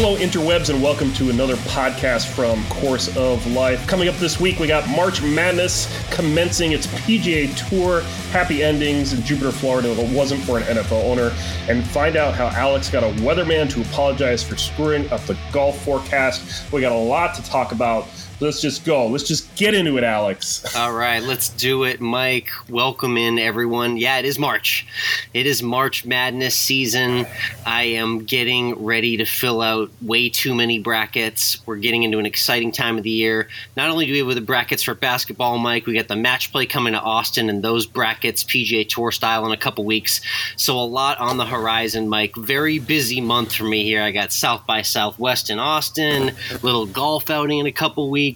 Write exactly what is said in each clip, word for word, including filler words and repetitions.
Hello, interwebs, and welcome to another podcast from Course of Life. Coming up this week, we got March Madness commencing its P G A Tour. Happy endings in Jupiter, Florida, if it wasn't for an N F L owner. And find out how Alex got a weatherman to apologize for screwing up the golf forecast. We got a lot to talk about. Let's just go. Let's just get into it, Alex. All right, let's do it, Mike. Welcome in, everyone. Yeah, it is March. It is March Madness season. I am getting ready to fill out way too many brackets. We're getting into an exciting time of the year. Not only do we have the brackets for basketball, Mike, we got the match play coming to Austin and those brackets P G A Tour style in a couple weeks. So a lot on the horizon, Mike. Very busy month for me here. I got South by Southwest in Austin, little golf outing in a couple weeks.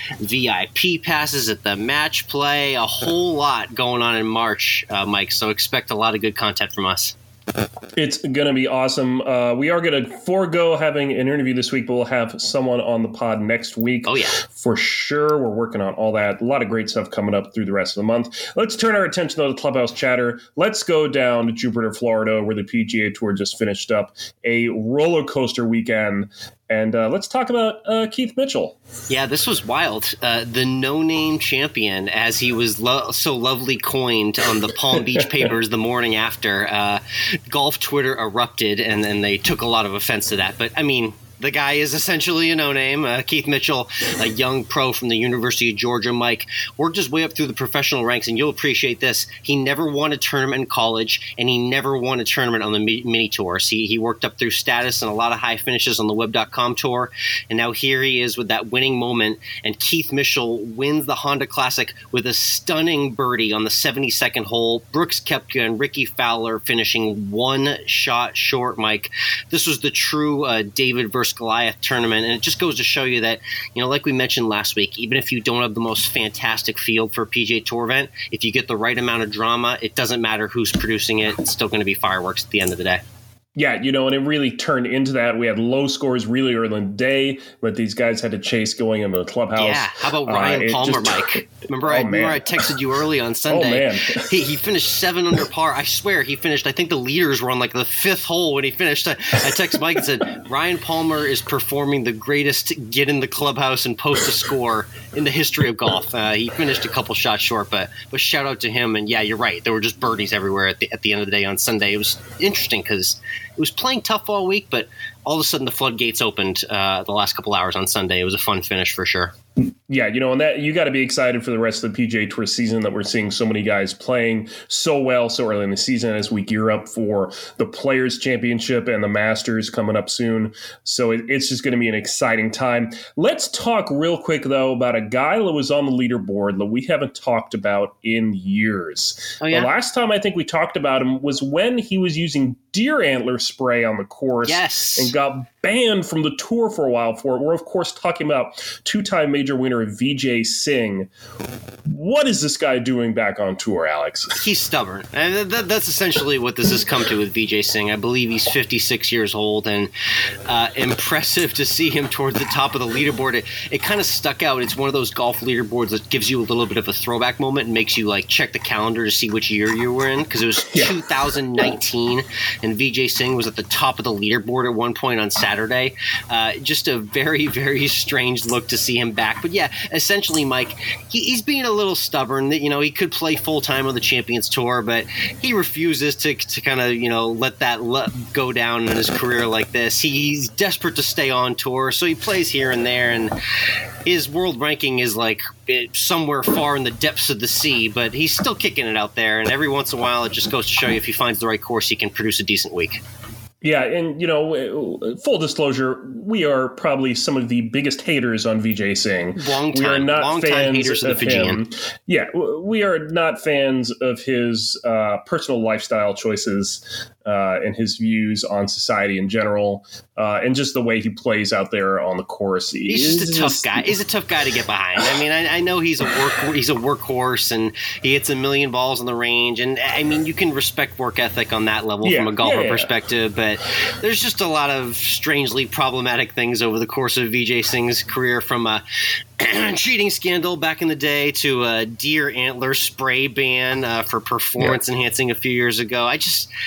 V I P passes at the match play, a whole lot going on in March, uh, Mike. So expect a lot of good content from us. It's going to be awesome. Uh, we are going to forego having an interview this week, but we'll have someone on the pod next week. Oh, yeah. For sure. We're working on all that. A lot of great stuff coming up through the rest of the month. Let's turn our attention to the Clubhouse chatter. Let's go down to Jupiter, Florida, where the P G A Tour just finished up a roller coaster weekend. And uh, let's talk about uh, Keith Mitchell. Yeah, this was wild. Uh, the no-name champion, as he was lo- so lovely coined on the Palm Beach papers the morning after. Uh, golf Twitter erupted, and then they took a lot of offense to that. But, I mean, the guy is essentially a no-name. Uh, Keith Mitchell, a young pro from the University of Georgia, Mike, worked his way up through the professional ranks, and you'll appreciate this. He never won a tournament in college, and he never won a tournament on the mini tour. So he, he worked up through status and a lot of high finishes on the web dot com tour, and now here he is with that winning moment, and Keith Mitchell wins the Honda Classic with a stunning birdie on the seventy-second hole. Brooks Koepka and Ricky Fowler finishing one shot short, Mike. This was the true uh, David versus Goliath tournament, and it just goes to show you that, you know, like we mentioned last week, even if you don't have the most fantastic field for a P G A Tour event, if you get the right amount of drama, it doesn't matter who's producing it, it's still going to be fireworks at the end of the day. Yeah, you know, and it really turned into that. We had low scores really early in the day, but these guys had to chase going into the clubhouse. Yeah, how about Ryan uh, Palmer, just, Mike? Remember, oh, I, remember I texted you early on Sunday. Oh, man. he, he finished seven under par. I swear he finished, I think the leaders were on like the fifth hole when he finished. I, I texted Mike and said, Ryan Palmer is performing the greatest get in the clubhouse and post a score in the history of golf. Uh, he finished a couple shots short, but but shout out to him. And yeah, you're right. There were just birdies everywhere at the, at the end of the day on Sunday. It was interesting because it was playing tough all week, but all of a sudden the floodgates opened uh, the last couple hours on Sunday. It was a fun finish for sure. Yeah, you know, and that you got to be excited for the rest of the P G A Tour season that we're seeing so many guys playing so well so early in the season as we gear up for the Players Championship and the Masters coming up soon. So it, it's just going to be an exciting time. Let's talk real quick, though, about a guy that was on the leaderboard that we haven't talked about in years. Oh, yeah? The last time I think we talked about him was when he was using deer antler spray on the course. Yes. And got banned from the tour for a while for it. We're, of course, talking about two-time major winner Vijay Singh. What is this guy doing back on tour, Alex? He's stubborn. And that, that's essentially what this has come to with Vijay Singh. I believe he's fifty-six years old, and uh, impressive to see him towards the top of the leaderboard. It, it kind of stuck out. It's one of those golf leaderboards that gives you a little bit of a throwback moment and makes you like check the calendar to see which year you were in, because it was yeah. two thousand nineteen, and Vijay Singh was at the top of the leaderboard at one point on Saturday. Uh, just a very, very strange look to see him back. But yeah, essentially, Mike, he, he's being a little stubborn. You know, he could play full time on the Champions Tour, but he refuses to to kind of, you know, let that let go down in his career like this. He's desperate to stay on tour, so he plays here and there, and his world ranking is like somewhere far in the depths of the sea, but he's still kicking it out there. And every once in a while, it just goes to show you if he finds the right course, he can produce a decent week. Yeah, and, you know, full disclosure, we are probably some of the biggest haters on Vijay Singh. Long time, we are not long fans time haters of, of the Fijian. Him. Yeah, we are not fans of his uh, personal lifestyle choices uh, and his views on society in general, uh, and just the way he plays out there on the course. He's just a tough just, guy. He's a tough guy to get behind. I mean, I, I know he's a work he's a workhorse, and he hits a million balls on the range, and I mean, you can respect work ethic on that level yeah, from a golfer yeah, yeah. perspective, but there's just a lot of strangely problematic things over the course of Vijay Singh's career, from a cheating scandal back in the day to a deer antler spray ban uh, for performance yeah. enhancing a few years ago. I just he's just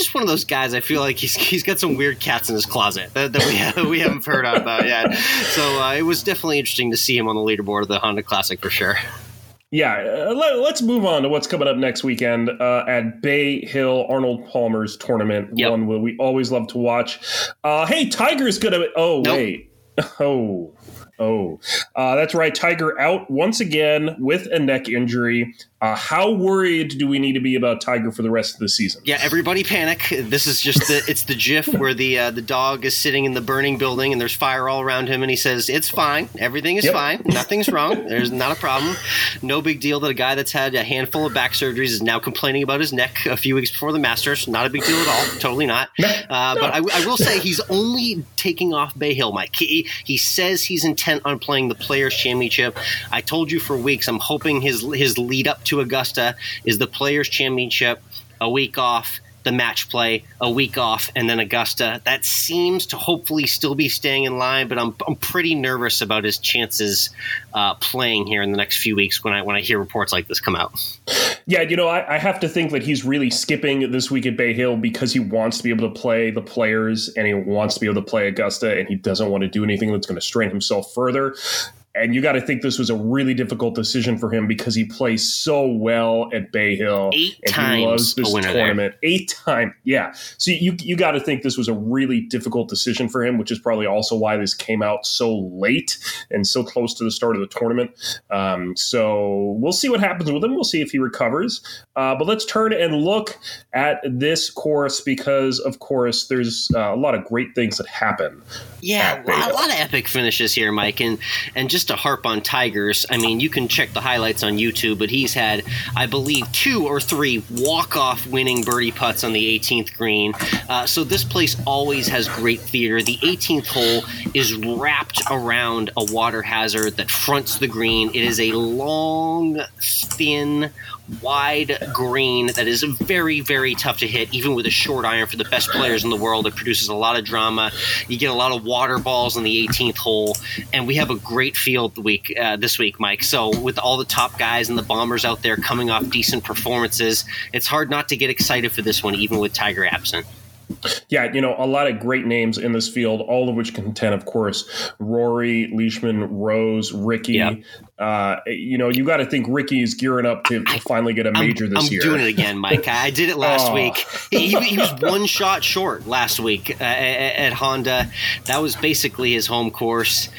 just one of those guys. I feel like he's he's got some weird cats in his closet that, that we have, we haven't heard about yet. So uh, it was definitely interesting to see him on the leaderboard of the Honda Classic for sure. Yeah, uh, let, let's move on to what's coming up next weekend uh, at Bay Hill, Arnold Palmer's tournament. Yep. One we always love to watch. Uh, hey, Tiger's gonna. Oh nope. wait. Oh. Oh, uh, that's right. Tiger out once again with a neck injury. Uh, how worried do we need to be about Tiger for the rest of the season? Yeah, everybody panic. This is just the it's the GIF where the uh, the dog is sitting in the burning building and there's fire all around him and he says, "It's fine. Everything is yep. fine. Nothing's wrong. There's not a problem. No big deal that a guy that's had a handful of back surgeries is now complaining about his neck a few weeks before the Masters. Not a big deal at all. Totally not. Uh, but I, I will say he's only taking off Bay Hill, Mike. He, he says he's intent on playing the Players Championship. I told you for weeks I'm hoping his his lead up to Augusta is the Players Championship, a week off, the match play, a week off, and then Augusta. That seems to hopefully still be staying in line, but I'm I'm pretty nervous about his chances uh, playing here in the next few weeks when I when I hear reports like this come out. Yeah, you know, I, I have to think that he's really skipping this week at Bay Hill because he wants to be able to play the Players and he wants to be able to play Augusta, and he doesn't want to do anything that's going to strain himself further. And you got to think this was a really difficult decision for him because he plays so well at Bay Hill. Eight and times he loves this a winner tournament. there. Eight times. Yeah. So you you got to think this was a really difficult decision for him, which is probably also why this came out so late and so close to the start of the tournament. Um, so we'll see what happens with him. We'll see if he recovers. Uh, but let's turn and look at this course because, of course, there's uh, a lot of great things that happen. Yeah, a lot of epic finishes here, Mike. And, and just to harp on Tigers, I mean, you can check the highlights on YouTube, but he's had, I believe, two or three walk-off winning birdie putts on the eighteenth green. Uh, so this place always has great theater. The eighteenth hole is wrapped around a water hazard that fronts the green. It is a long, thin, wide green that is very, very tough to hit, even with a short iron for the best players in the world. It produces a lot of drama. You get a lot of water balls on the eighteenth hole, and we have a great field week uh, this week, Mike. So with all the top guys and the bombers out there coming off decent performances, it's hard not to get excited for this one, even with Tiger absent. Yeah, you know, a lot of great names in this field, all of which contend, of course, Rory, Leishman, Rose, Ricky. Yeah. Uh, you know, you got to think Ricky is gearing up to, to finally get a major I'm, this I'm year. I'm doing it again, Mike. I did it last oh. week. He, he, he was one shot short last week uh, at, at Honda. That was basically his home course.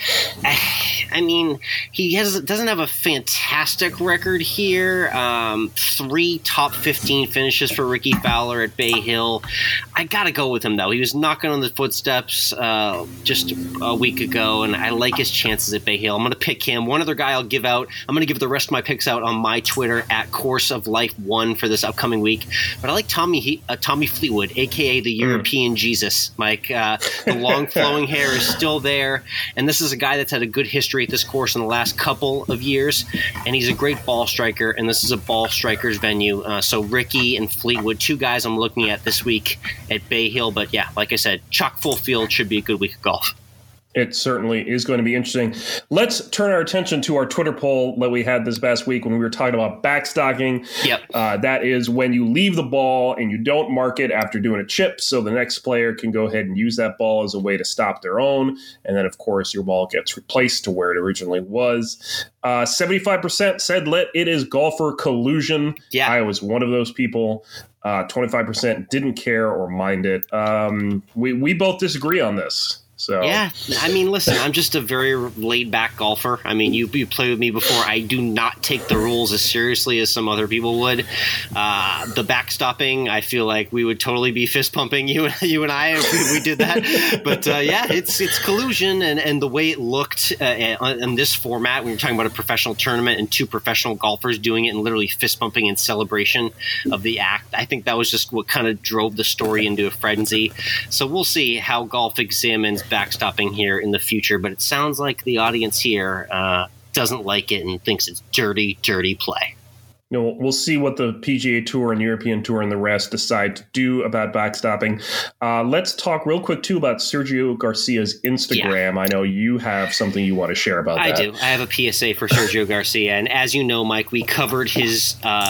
I mean, he has doesn't have a fantastic record here. Um, three top fifteen finishes for Ricky Fowler at Bay Hill. I got to go with him, though. He was knocking on the footsteps uh, just a week ago, and I like his chances at Bay Hill. I'm going to pick him. One other guy I'll give out. I'm going to give the rest of my picks out on my Twitter at Course of Life one for this upcoming week. But I like Tommy he, uh, Tommy Fleetwood, a k a the European mm. Jesus, Mike. Uh, the long flowing hair is still there, and this is a guy that's had a good history at this course in the last couple of years, and he's a great ball striker, and this is a ball striker's venue. Uh, so Ricky and Fleetwood, two guys I'm looking at this week at Bay Hill. But yeah, like I said, chock full field should be a good week of golf. It certainly is going to be interesting. Let's turn our attention to our Twitter poll that we had this past week when we were talking about backstocking. Yep. Uh, that is when you leave the ball and you don't mark it after doing a chip, so the next player can go ahead and use that ball as a way to stop their own. And then, of course, your ball gets replaced to where it originally was. Uh, seventy-five percent said let it is golfer collusion. Yeah. I was one of those people. Uh, twenty-five percent didn't care or mind it. Um, we, we both disagree on this. So. Yeah, I mean, listen, I'm just a very laid-back golfer. I mean, you you played with me before. I do not take the rules as seriously as some other people would. Uh, the backstopping, I feel like we would totally be fist-pumping, you and, you and I, if we, we did that. But, uh, yeah, it's it's collusion, and, and the way it looked uh, in this format, when you're talking about a professional tournament and two professional golfers doing it and literally fist-pumping in celebration of the act, I think that was just what kind of drove the story into a frenzy. So we'll see how golf examines backstopping here in the future, but it sounds like the audience here uh, doesn't like it and thinks it's dirty, dirty play. You know, we'll see what the P G A Tour and European Tour and the rest decide to do about backstopping. Uh, let's talk real quick, too, about Sergio Garcia's Instagram. Yeah. I know you have something you want to share about I that. I do. I have a P S A for Sergio Garcia, and as you know, Mike, we covered his uh,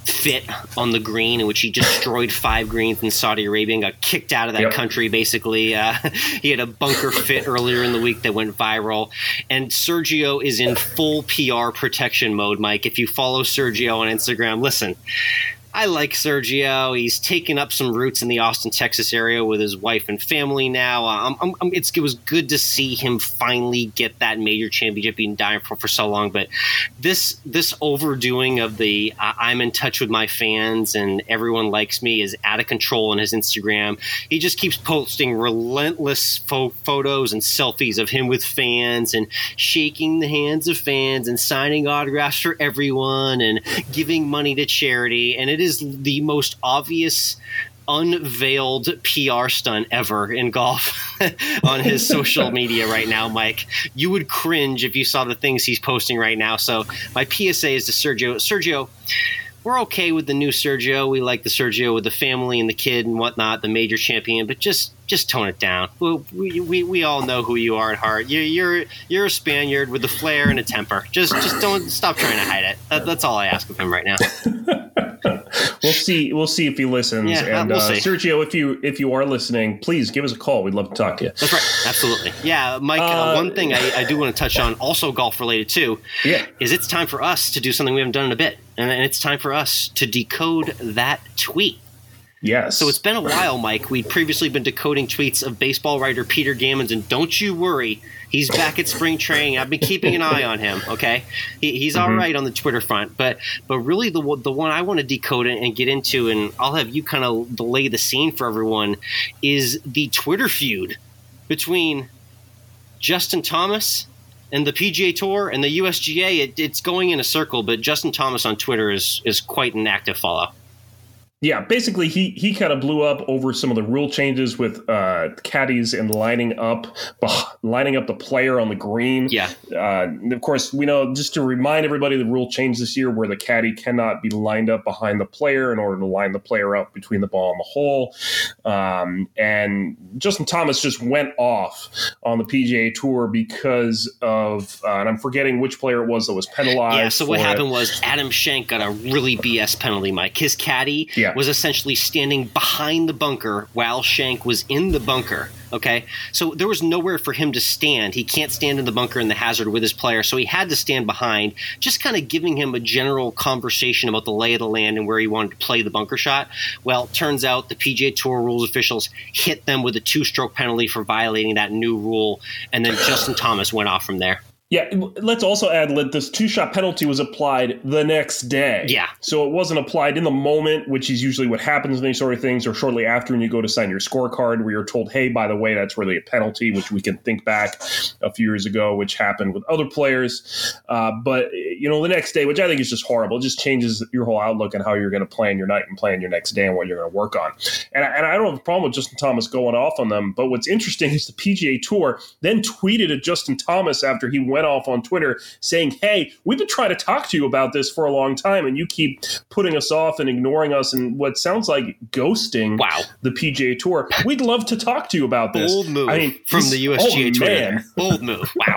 fit on the green in which he destroyed five greens in Saudi Arabia and got kicked out of that yep. country, basically. Uh, he had a bunker fit earlier in the week that went viral. And Sergio is in full P R protection mode, Mike. If you follow Sergio on Instagram, listen, I like Sergio. He's taken up some roots in the Austin, Texas area with his wife and family now. Um, I'm, I'm, it's, it was good to see him finally get that major championship he's been dying for for so long. But this this overdoing of the uh, I'm in touch with my fans and everyone likes me is out of control on his Instagram. He just keeps posting relentless fo- photos and selfies of him with fans and shaking the hands of fans and signing autographs for everyone and giving money to charity. And it is the most obvious unveiled P R stunt ever in golf on his social media right now, Mike. You would cringe if you saw the things he's posting right now. So my P S A is to Sergio. Sergio, we're okay with the new Sergio. We like the Sergio with the family and the kid and whatnot, the major champion, but just just tone it down. We we, we all know who you are at heart. You're you're you're a Spaniard with a flair and a temper. Just just don't stop trying to hide it. That, that's all I ask of him right now. We'll see. We'll see if he listens. Yeah, and we'll uh, see. Sergio, if you if you are listening, please give us a call. We'd love to talk to you. That's right. Absolutely. Yeah, Mike. Uh, uh, one thing I, I do want to touch on, also golf related too, yeah. is it's time for us to do something we haven't done in a bit, and it's time for us to decode that tweet. Yes. So it's been a while, Mike. We'd previously been decoding tweets of baseball writer Peter Gammons, and don't you worry, he's back at spring training. I've been keeping an eye on him, okay? He, he's mm-hmm. all right on the Twitter front. But but really the, the one I want to decode and get into, and I'll have you kind of lay the scene for everyone, is the Twitter feud between Justin Thomas and the P G A Tour and the U S G A. It, it's going in a circle, but Justin Thomas on Twitter is is quite an active follow. Yeah, basically, he he kind of blew up over some of the rule changes with uh, caddies and lining up lining up the player on the green. Yeah. Uh, and of course, we know, just to remind everybody, the rule changed this year where the caddy cannot be lined up behind the player in order to line the player up between the ball and the hole. Um, and Justin Thomas just went off on the P G A Tour because of, uh, and I'm forgetting which player it was that was penalized. Yeah, so what happened it. was Adam Schenk got a really B S penalty, Mike. His caddy yeah. was essentially standing behind the bunker while Schenk was in the bunker. Okay, so there was nowhere for him to stand. He can't stand in the bunker in the hazard with his player, so he had to stand behind, just kind of giving him a general conversation about the lay of the land and where he wanted to play the bunker shot. Well, turns out the P G A Tour rules officials hit them with a two-stroke penalty for violating that new rule, and then Justin Thomas went off from there. Yeah, let's also add that this two-shot penalty was applied the next day. Yeah. So it wasn't applied in the moment, which is usually what happens in these sort of things, or shortly after when you go to sign your scorecard where you're told, hey, by the way, that's really a penalty, which we can think back a few years ago, which happened with other players. Uh, but, you know, the next day, which I think is just horrible, it just changes your whole outlook on how you're going to plan your night and plan your next day and what you're going to work on. And I, and I don't have a problem with Justin Thomas going off on them, but what's interesting is the P G A Tour then tweeted at Justin Thomas after he went off on Twitter saying, hey, we've been trying to talk to you about this for a long time, and you keep putting us off and ignoring us and what sounds like ghosting wow. the P G A Tour. We'd love to talk to you about this. Bold move I mean, from the U S G A oh, Twitter. Man. Bold move. Wow.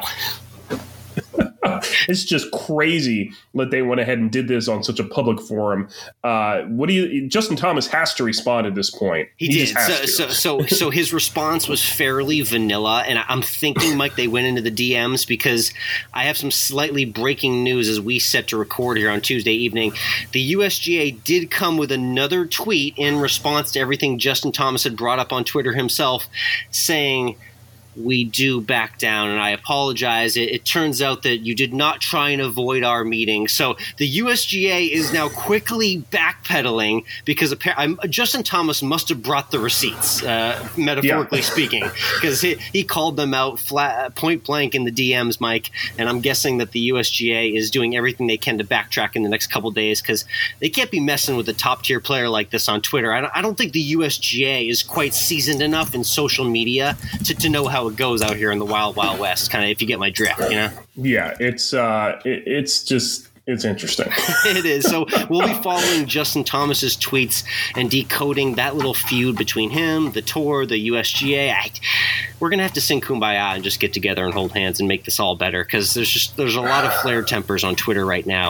It's just crazy that they went ahead and did this on such a public forum. Uh, what do you? Justin Thomas has to respond at this point. He, he did. So, so, so, so his response was fairly vanilla, and I'm thinking, Mike, they went into the D Ms because I have some slightly breaking news as we set to record here on Tuesday evening. The U S G A did come with another tweet in response to everything Justin Thomas had brought up on Twitter himself, saying, we do back down, and I apologize. It, it turns out that you did not try and avoid our meeting. So the U S G A is now quickly backpedaling because apparently Justin Thomas must have brought the receipts, uh, metaphorically yeah. speaking, because he, he called them out flat, point blank in the D Ms, Mike, and I'm guessing that the U S G A is doing everything they can to backtrack in the next couple days because they can't be messing with a top-tier player like this on Twitter. I don't, I don't think the U S G A is quite seasoned enough in social media to, to know how it goes out here in the wild, wild west, kind of, if you get my drift, you know? Yeah, it's uh, it, it's just, it's interesting. It is. So we'll be following Justin Thomas's tweets and decoding that little feud between him, the tour, the U S G A. I, we're going to have to sing Kumbaya and just get together and hold hands and make this all better because there's just, there's a lot of flared tempers on Twitter right now.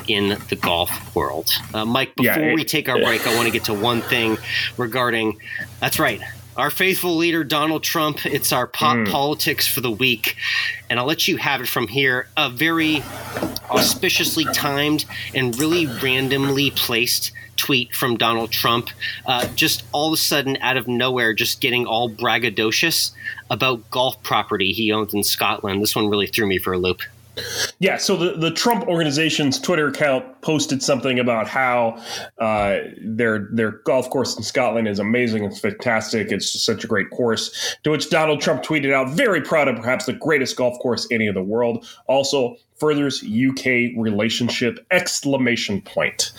in the golf world. Uh, Mike, before yeah, it, we take our break, I want to get to one thing regarding, that's right, our faithful leader, Donald Trump. It's our pop mm. politics for the week. And I'll let you have it from here. A very auspiciously timed and really randomly placed tweet from Donald Trump, uh, just all of a sudden out of nowhere, just getting all braggadocious about golf property he owns in Scotland. This one really threw me for a loop. Yeah, so the, the Trump organization's Twitter account posted something about how uh, their their golf course in Scotland is amazing. It's fantastic. It's just such a great course. To which Donald Trump tweeted out, very proud of perhaps the greatest golf course any in the world. Also, furthers U K relationship, exclamation point.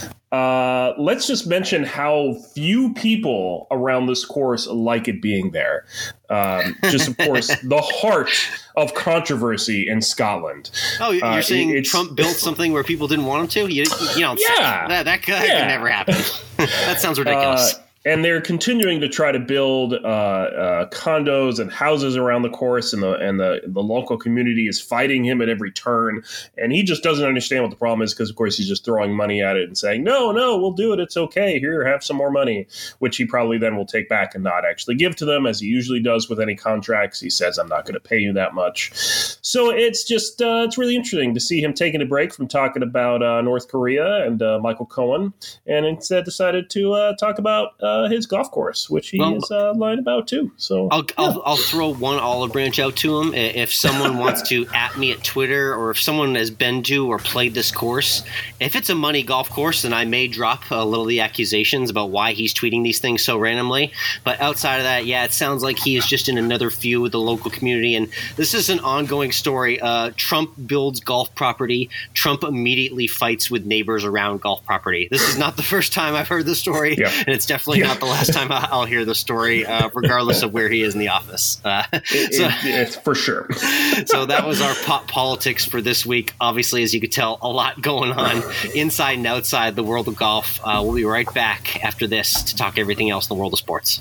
Uh, let's just mention how few people around this course like it being there. Um, just, of course, the heart of controversy in Scotland. Oh, you're uh, saying it, Trump built something where people didn't want him to? You, you know, yeah, that, that, could, that yeah. could never happen. That sounds ridiculous. Uh, And they're continuing to try to build uh, uh, condos and houses around the course, and the and the, the local community is fighting him at every turn. And he just doesn't understand what the problem is because, of course, he's just throwing money at it and saying, no, no, we'll do it. It's okay. Here, have some more money, which he probably then will take back and not actually give to them, as he usually does with any contracts. He says, I'm not going to pay you that much. So it's just uh, it's really interesting to see him taking a break from talking about uh, North Korea and uh, Michael Cohen, and instead decided to uh, talk about uh, Uh, his golf course, which he well, is uh, lying about too. So I'll, yeah. I'll I'll throw one olive branch out to him. If someone wants to at me at Twitter, or if someone has been to or played this course, if it's a money golf course, then I may drop a little of the accusations about why he's tweeting these things so randomly. But outside of that, yeah, it sounds like he is just in another feud with the local community. And this is an ongoing story. Uh, Trump builds golf property. Trump immediately fights with neighbors around golf property. This is not the first time I've heard this story, yeah. and it's definitely yeah. not the last time I'll hear the story, uh, regardless of where he is in the office. Uh, it, so, it, it's for sure. So that was our pop politics for this week. Obviously, as you could tell, a lot going on inside and outside the world of golf. Uh, we'll be right back after this to talk everything else in the world of sports.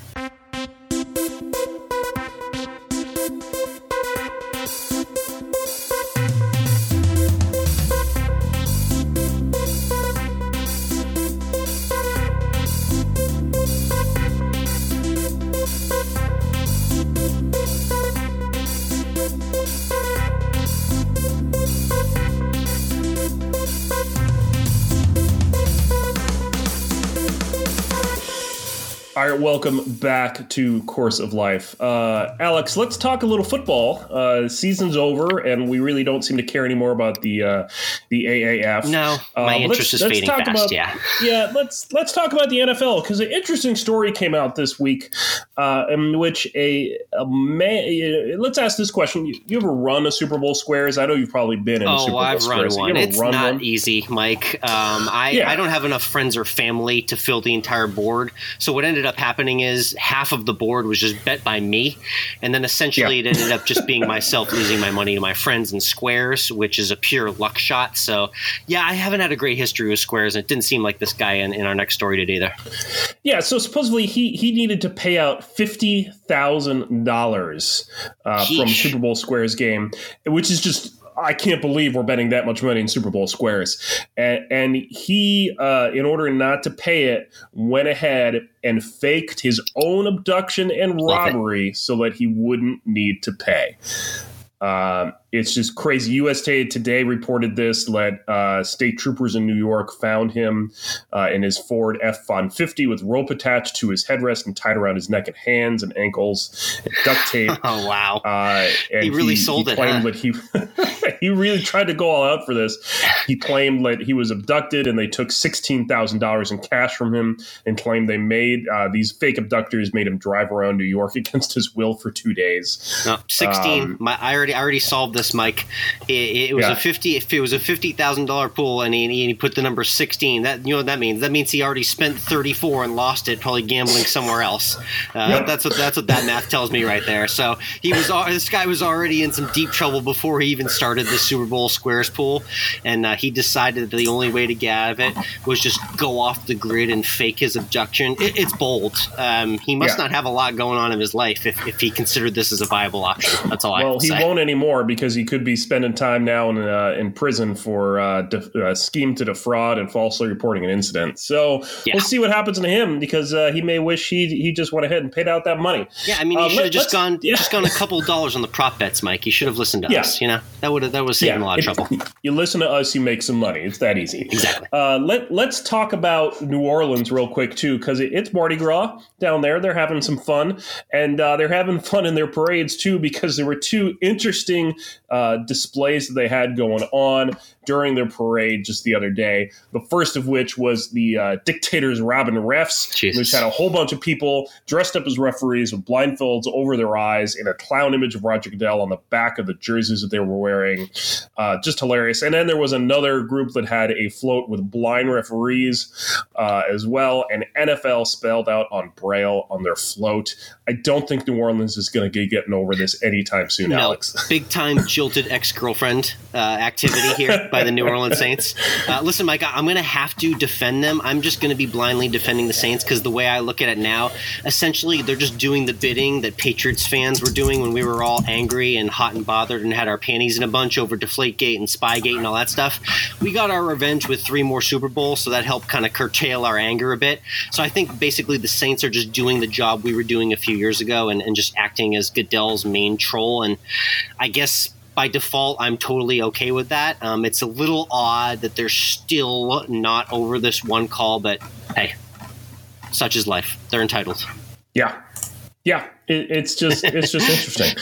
All right, welcome back to Course of Life. Uh, Alex, let's talk a little football. Uh, season's over, and we really don't seem to care anymore about the uh, the A A F. No, my uh, interest is fading fast, about, yeah. Yeah, let's let's talk about the N F L, because an interesting story came out this week uh, in which a, a man, let's ask this question. You, you ever run a Super Bowl Squares? I know you've probably been in oh, a Super Bowl I've Squares. Run one. It's run not one? easy, Mike. Um, I, yeah. I don't have enough friends or family to fill the entire board. So what ended up happening is half of the board was just bet by me. And then essentially yeah. it ended up just being myself losing my money to my friends in squares, which is a pure luck shot. So, yeah, I haven't had a great history with squares. And it didn't seem like this guy in, in our next story did either. Yeah, so supposedly he, he needed to pay out fifty thousand dollars uh, from Super Bowl Squares game, which is just... I can't believe we're betting that much money in Super Bowl Squares. And, and he, uh, in order not to pay it, went ahead and faked his own abduction and robbery so that he wouldn't need to pay. Um, it's just crazy. U S A Today reported this, that uh, state troopers in New York found him uh, in his Ford F one fifty with rope attached to his headrest and tied around his neck and hands and ankles and duct tape. Oh, wow. Uh, and he really he, sold he it, claimed huh? that he, he really tried to go all out for this. He claimed that he was abducted and they took sixteen thousand dollars in cash from him, and claimed they made uh, these fake abductors made him drive around New York against his will for two days. No, sixteen. Um, My, I already I already solved this, Mike. It, it was yeah. a fifty. If it was a fifty thousand dollar pool, and he, and he put the number sixteen, that you know what that means? That means he already spent thirty four and lost it, probably gambling somewhere else. Uh, yep. That's what that's what that math tells me right there. So he was this guy was already in some deep trouble before he even started the Super Bowl squares pool, and uh, he decided that the only way to get out of it was just go off the grid and fake his abduction. It, it's bold. Um, he must yeah. not have a lot going on in his life if, if he considered this as a viable option. That's all I well, have to say. say. Well, he won't anymore because he could be spending time now in uh, in prison for uh, def- uh, scheme to defraud and falsely reporting an incident. So yeah. we'll see what happens to him because uh, he may wish he he just went ahead and paid out that money. Yeah, I mean, he uh, should have just gone yeah. just gone a couple of dollars on the prop bets, Mike. He should have listened to yeah. us. You know, that would have that was saving yeah. a lot of if, trouble. You listen to us, you make some money. It's that easy. Exactly. Uh, let Let's talk about New Orleans real quick too, because it, it's Mardi Gras down there. They're having some fun, and uh, they're having fun in their parades too, because there were two interesting uh, displays that they had going on during their parade just the other day. The first of which was the uh, Dictators Robbing Refs, Jesus. which had a whole bunch of people dressed up as referees with blindfolds over their eyes and a clown image of Roger Goodell on the back of the jerseys that they were wearing. Uh, just hilarious. And then there was another group that had a float with blind referees uh, as well, and N F L spelled out on Braille on their float. I don't think New Orleans is going to be getting over this anytime soon, no, Alex. Big time jilted ex-girlfriend uh, activity here by the New Orleans Saints. Uh, listen, Mike, I'm going to have to defend them. I'm just going to be blindly defending the Saints because the way I look at it now, essentially they're just doing the bidding that Patriots fans were doing when we were all angry and hot and bothered and had our panties in a bunch over Deflategate and Spygate and all that stuff. We got our revenge with three more Super Bowls, so that helped kind of curtail our anger a bit. So I think basically the Saints are just doing the job we were doing a few years ago and, and just acting as Goodell's main troll. And I guess by default, I'm totally okay with that. Um, it's a little odd that they're still not over this one call, but hey, such is life. They're entitled. Yeah. Yeah. It, it's just it's just interesting.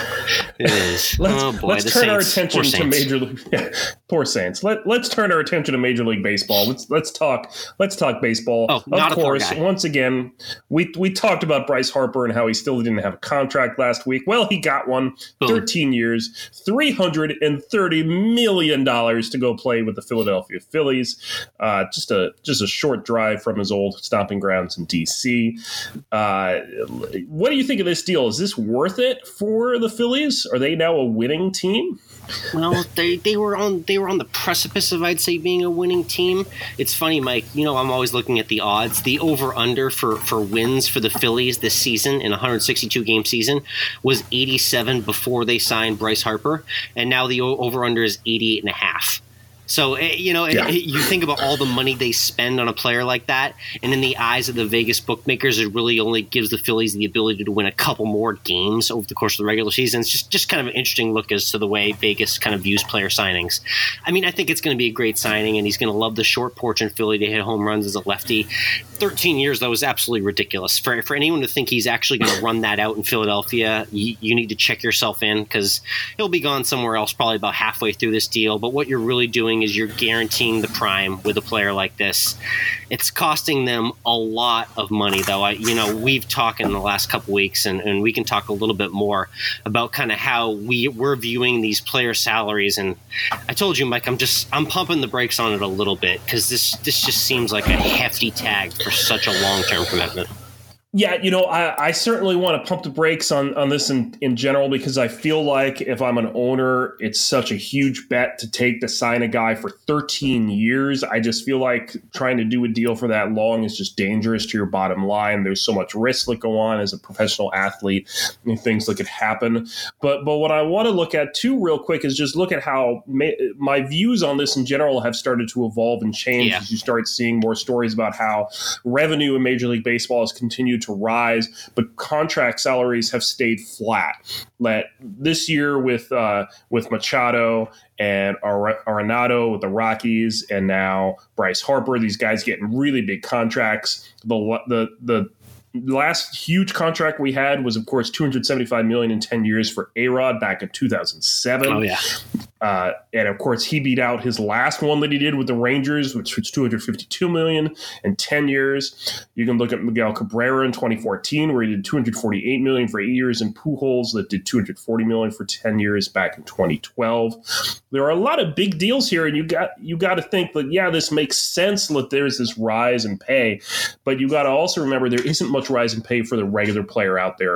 It is. Let's, oh boy, let's the turn Saints. our attention Poor to Saints. Major League. Yeah, poor Saints. Let Let's turn our attention to Major League Baseball. Let's let's talk. Let's talk baseball. Oh, not of a poor course. guy. Once again, we we talked about Bryce Harper and how he still didn't have a contract last week. Well, he got one. Boom. Thirteen years, three hundred and thirty million dollars to go play with the Philadelphia Phillies. Uh, just a just a short drive from his old stomping grounds in D C. Uh, what do you think of this deal? Is this worth it for the Phillies? Are they now a winning team? Well, they, they were on they were on the precipice of, I'd say, being a winning team. It's funny, Mike. You know, I'm always looking at the odds. The over-under for, for wins for the Phillies this season in a one hundred sixty-two game season was eighty-seven before they signed Bryce Harper, and now the over-under is eighty-eight and a half. So, you know, yeah. you think about all the money they spend on a player like that, and in the eyes of the Vegas bookmakers, it really only gives the Phillies the ability to win a couple more games over the course of the regular season. It's just, just kind of an interesting look as to the way Vegas kind of views player signings. I mean, I think it's going to be a great signing, and he's going to love the short porch in Philly to hit home runs as a lefty. thirteen years, though, is absolutely ridiculous. For for anyone to think he's actually going to run that out in Philadelphia, you, you need to check yourself in because he'll be gone somewhere else probably about halfway through this deal. But what you're really doing is you're guaranteeing the prime with a player like this. It's costing them a lot of money, though. I, you know, we've talked in the last couple weeks, and, and we can talk a little bit more about kind of how we we're viewing these player salaries. And I told you, Mike, I'm just I'm pumping the brakes on it a little bit because this this just seems like a hefty tag for such a long-term commitment. Yeah, you know, I, I certainly want to pump the brakes on, on this in, in general because I feel like if I'm an owner, it's such a huge bet to take to sign a guy for thirteen years. I just feel like trying to do a deal for that long is just dangerous to your bottom line. There's so much risk that go on as a professional athlete and things that could happen. But but what I want to look at too real quick is just look at how ma- my views on this in general have started to evolve and change yeah. as you start seeing more stories about how revenue in Major League Baseball has continued to rise, but contract salaries have stayed flat. Let this year with uh, with Machado and Ar- Arenado with the Rockies, and now Bryce Harper, these guys getting really big contracts. The the the last huge contract we had was, of course, two hundred seventy-five million dollars in ten years for A-Rod back in two thousand seven. Oh yeah. Uh, and of course, he beat out his last one that he did with the Rangers, which was two hundred fifty-two million dollars in ten years. You can look at Miguel Cabrera in twenty fourteen, where he did two hundred forty-eight million dollars for eight years, and Pujols that did two hundred forty million dollars for ten years back in twenty twelve. There are a lot of big deals here, and you got you got to think that yeah, this makes sense that there's this rise in pay, but you got to also remember there isn't much rise in pay for the regular player out there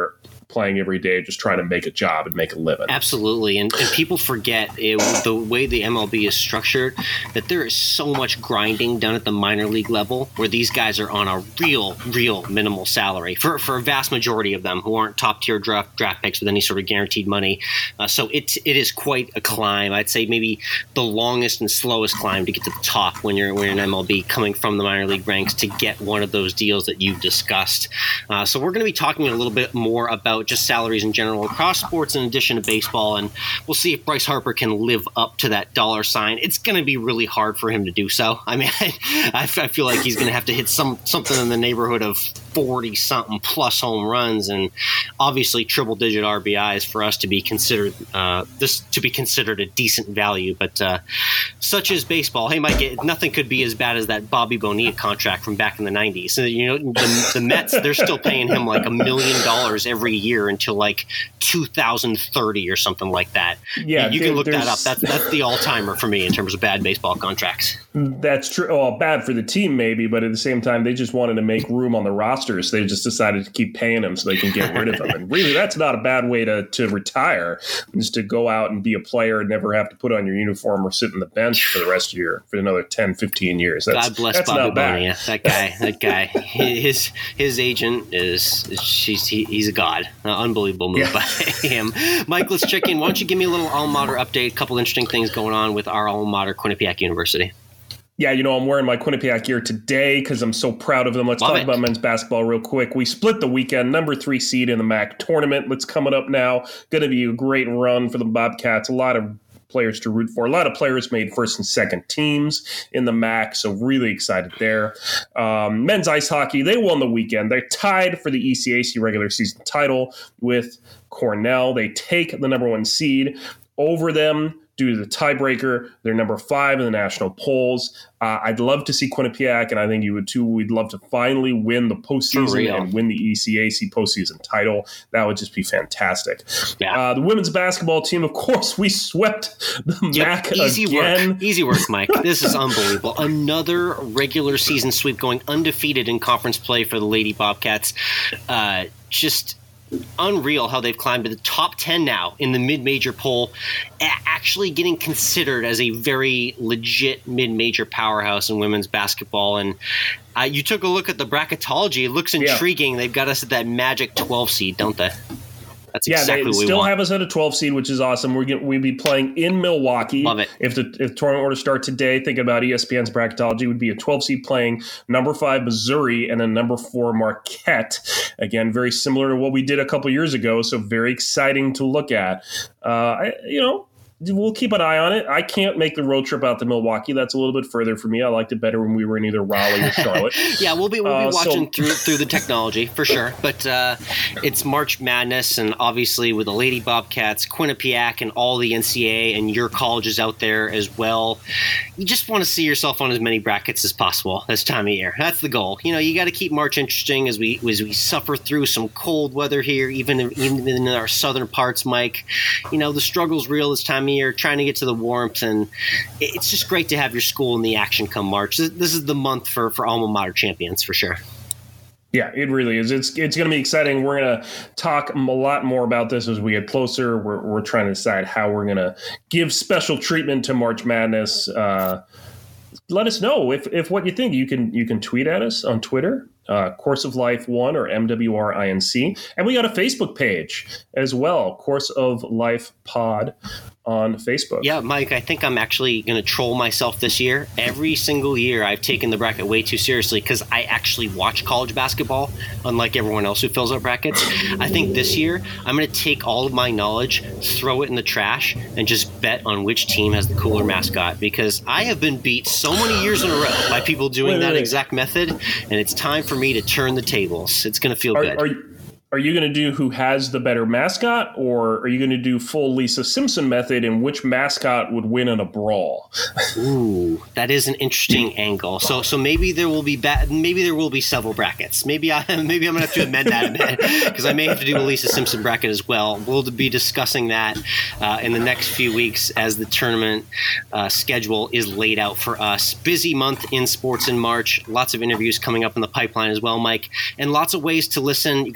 playing every day, just trying to make a job and make a living. Absolutely. And, and people forget it, the way the M L B is structured, that there is so much grinding done at the minor league level where these guys are on a real, real minimal salary for, for a vast majority of them who aren't top tier draft, draft picks with any sort of guaranteed money. Uh, so it, it is quite a climb. I'd say maybe the longest and slowest climb to get to the top when you're, when you're in M L B coming from the minor league ranks to get one of those deals that you've discussed. Uh, so we're going to be talking a little bit more about just salaries in general across sports in addition to baseball, and we'll see if Bryce Harper can live up to that dollar sign. It's going to be really hard for him to do so. I mean, I, I feel like he's going to have to hit some something in the neighborhood of forty something plus home runs, and obviously triple digit R B Is for us to be considered uh, this to be considered a decent value. But uh, such is baseball. Hey, Mike, it, nothing could be as bad as that Bobby Bonilla contract from back in the nineties. So, you know, the, the Mets, they're still paying him like a million dollars every year until like two thousand thirty or something like that. Yeah, you, you can look that up. That's that's the all timer for me in terms of bad baseball contracts. That's true. Well, bad for the team maybe, but at the same time, they just wanted to make room on the roster, so they just decided to keep paying him so they can get rid of him. And really, that's not a bad way to to retire, just to go out and be a player and never have to put on your uniform or sit on the bench for the rest of your for another ten, fifteen years. That's, God bless that's Bobby not bad. Bonilla. That guy, that guy. His his agent is she's he, he's a god. Uh, unbelievable move yeah. by him. Mike, let's check in. Why don't you give me a little alma mater update? A couple interesting things going on with our alma mater, Quinnipiac University. Yeah, you know, I'm wearing my Quinnipiac gear today because I'm so proud of them. Let's Love talk it. about men's basketball real quick. We split the weekend, number three seed in the M A C tournament. Let's coming up now. Going to be a great run for the Bobcats. A lot of players to root for. A lot of players made first and second teams in the M A C, so really excited there. Um, men's ice hockey, they won the weekend. They're tied for the E C A C regular season title with Cornell. They take the number one seed over them due to the tiebreaker. They're number five in the national polls. Uh, I'd love to see Quinnipiac, and I think you would too. We'd love to finally win the postseason and win the E C A C postseason title. That would just be fantastic. Yeah. Uh, the women's basketball team, of course, we swept the yep. M A C Easy again. Work. Easy work, Mike. This is unbelievable. Another regular season sweep, going undefeated in conference play for the Lady Bobcats. Uh, just unreal how they've climbed to the top ten now in the mid-major poll, actually getting considered as a very legit mid-major powerhouse in women's basketball. And uh, you took a look at the bracketology. It looks intriguing. Yeah. They've got us at that magic twelve seed, don't they? That's yeah, exactly they what we still want. have us at a twelve seed, which is awesome. We're get, we'd be playing in Milwaukee. Love it. If the if the tournament were to start today, thinking about E S P N's bracketology, would be a twelve seed playing number five Missouri and a number four Marquette. Again, very similar to what we did a couple years ago, so very exciting to look at. Uh, I, you know. We'll keep an eye on it. I can't make the road trip out to Milwaukee. That's a little bit further for me. I liked it better when we were in either Raleigh or Charlotte. yeah, we'll be we'll be uh, watching so, through through the technology for sure. But uh, it's March Madness, and obviously with the Lady Bobcats, Quinnipiac, and all the N C A A and your colleges out there as well, you just want to see yourself on as many brackets as possible this time of year. That's the goal. You know, you got to keep March interesting as we as we suffer through some cold weather here, even in, even in our southern parts, Mike. You know, the struggle's real this time of year, trying to get to the warmth, and it's just great to have your school in the action come March. This is the month for, for alma mater champions for sure. Yeah, it really is. It's it's going to be exciting. We're going to talk a lot more about this as we get closer. We're we're trying to decide how we're going to give special treatment to March Madness. Uh, let us know if, if what you think. You can you can tweet at us on Twitter, uh, Course of Life One or M W R I N C, and we got a Facebook page as well, Course of Life Pod on Facebook. Yeah, Mike, I think I'm actually going to troll myself this year. Every single year I've taken the bracket way too seriously because I actually watch college basketball, unlike everyone else who fills out brackets. I think this year I'm going to take all of my knowledge, throw it in the trash, and just bet on which team has the cooler mascot, because I have been beat so many years in a row by people doing wait, that wait, exact method, and it's time for me to turn the tables. It's going to feel are, good. Are you- Are you going to do who has the better mascot, or are you going to do full Lisa Simpson method and which mascot would win in a brawl? Ooh, that is an interesting angle. So, so maybe there will be ba- maybe there will be several brackets. Maybe I maybe I'm going to have to amend that a bit because I may have to do a Lisa Simpson bracket as well. We'll be discussing that uh, in the next few weeks as the tournament uh, schedule is laid out for us. Busy month in sports in March. Lots of interviews coming up in the pipeline as well, Mike, and lots of ways to listen. You can follow us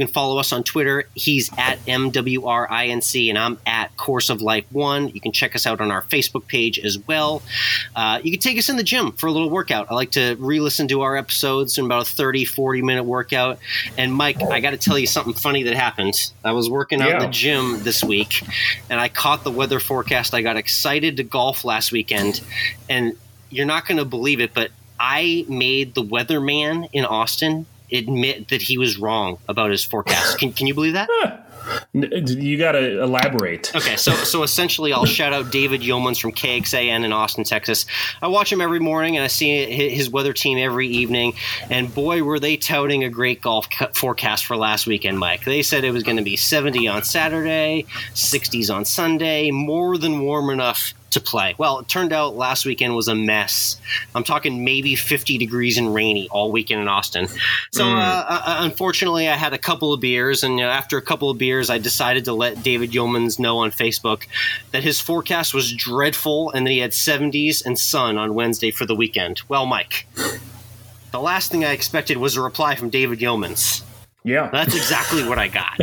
us on Twitter. He's at M W R I N C, and I'm at Course of Life one. You can check us out on our Facebook page as well. Uh, you can take us in the gym for a little workout. I like to re-listen to our episodes in about a thirty, forty-minute workout. And, Mike, I got to tell you something funny that happened. I was working out yeah. in the gym this week, and I caught the weather forecast. I got excited to golf last weekend, and you're not going to believe it, but I made the weatherman in Austin admit that he was wrong about his forecast. Can can you believe that? Huh. You got to elaborate. Okay, so so essentially, I'll shout out David Yeomans from K X A N in Austin, Texas. I watch him every morning, and I see his weather team every evening. And boy, were they touting a great golf forecast for last weekend, Mike. They said it was going to be seventy on Saturday, sixties on Sunday, more than warm enough to play. Well, it turned out last weekend was a mess. I'm talking maybe fifty degrees and rainy all weekend in Austin. So, mm. uh, uh, unfortunately, I had a couple of beers, and you know, after a couple of beers, I decided to let David Yeomans know on Facebook that his forecast was dreadful and that he had seventies and sun on Wednesday for the weekend. Well, Mike, the last thing I expected was a reply from David Yeomans. Yeah. That's exactly what I got.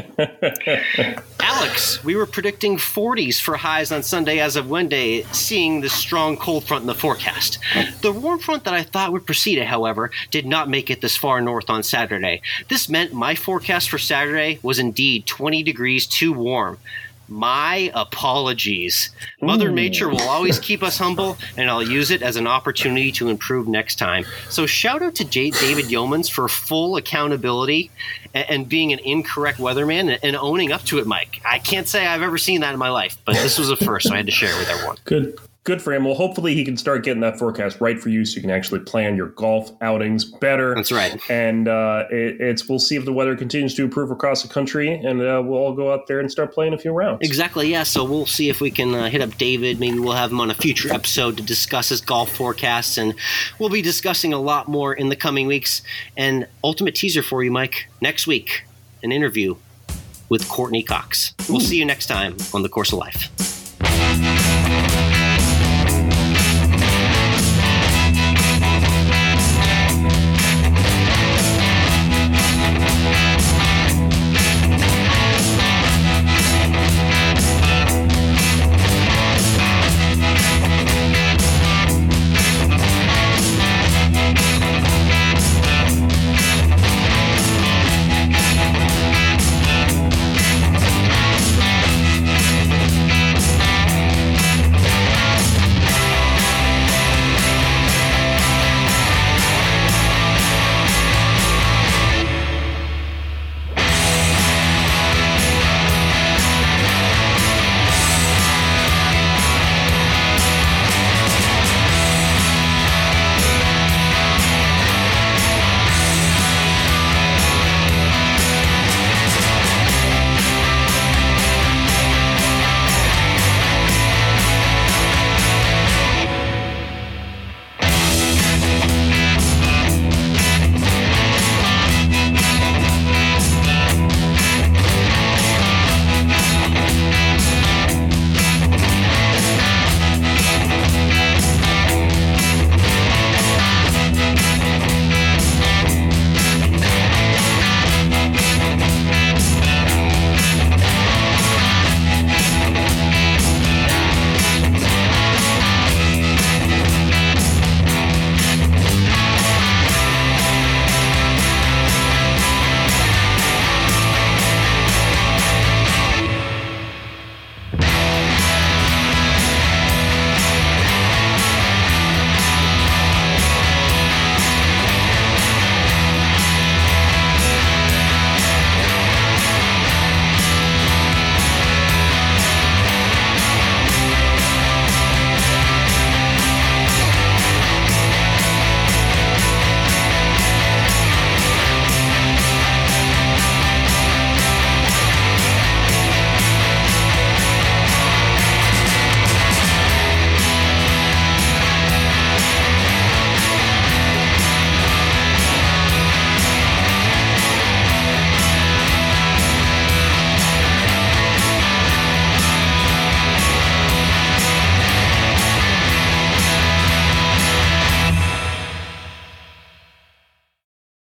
Alex, we were predicting forties for highs on Sunday as of Wednesday, seeing the strong cold front in the forecast. The warm front that I thought would precede it, however, did not make it this far north on Saturday. This meant my forecast for Saturday was indeed twenty degrees too warm. My apologies. Mother Ooh. Nature will always keep us humble, and I'll use it as an opportunity to improve next time. So shout out to J- David Yeomans for full accountability and, and being an incorrect weatherman and, and owning up to it, Mike. I can't say I've ever seen that in my life, but this was a first, so I had to share it with everyone. Good. Good for him. Well, hopefully he can start getting that forecast right for you so you can actually plan your golf outings better. That's right. And uh, it, it's we'll see if the weather continues to improve across the country, and uh, we'll all go out there and start playing a few rounds. Exactly, yeah. So we'll see if we can uh, hit up David. Maybe we'll have him on a future episode to discuss his golf forecasts, and we'll be discussing a lot more in the coming weeks. And ultimate teaser for you, Mike, next week, an interview with Courtney Cox. We'll Ooh. see you next time on The Course of Life.